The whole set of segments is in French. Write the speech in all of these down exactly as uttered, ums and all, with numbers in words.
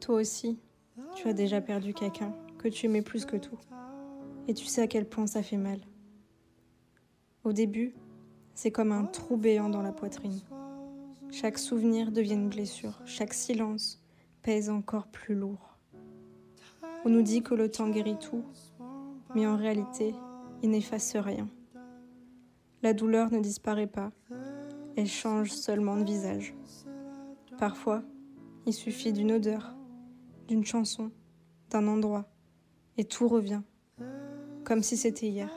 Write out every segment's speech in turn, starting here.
Toi aussi, tu as déjà perdu quelqu'un que tu aimais plus que tout. Et tu sais à quel point ça fait mal. Au début, c'est comme un trou béant dans la poitrine. Chaque souvenir devient une blessure, chaque silence pèse encore plus lourd. On nous dit que le temps guérit tout, mais en réalité, il n'efface rien. La douleur ne disparaît pas, elle change seulement de visage. Parfois, il suffit d'une odeur, d'une chanson, d'un endroit, et tout revient, comme si c'était hier.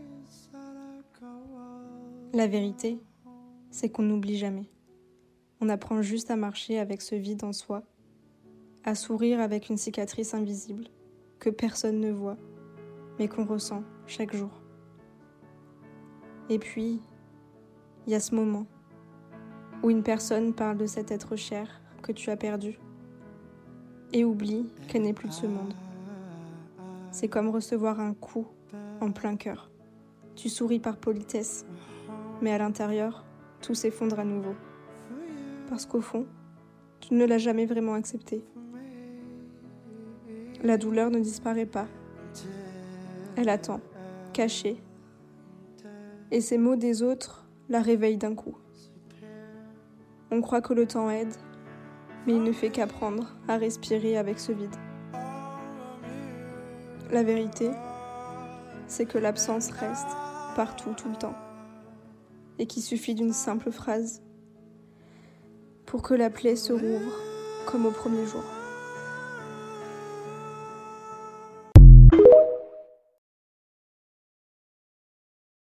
La vérité, c'est qu'on n'oublie jamais. On apprend juste à marcher avec ce vide en soi, à sourire avec une cicatrice invisible que personne ne voit, mais qu'on ressent chaque jour. Et puis, il y a ce moment où une personne parle de cet être cher que tu as perdu et oublie qu'elle n'est plus de ce monde. C'est comme recevoir un coup en plein cœur. Tu souris par politesse, mais à l'intérieur, tout s'effondre à nouveau. Parce qu'au fond, tu ne l'as jamais vraiment accepté. La douleur ne disparaît pas. Elle attend, cachée. Et ces mots des autres la réveillent d'un coup. On croit que le temps aide, mais il ne fait qu'apprendre à respirer avec ce vide. La vérité, c'est que l'absence reste partout, tout le temps. Et qu'il suffit d'une simple phrase pour que la plaie se rouvre comme au premier jour.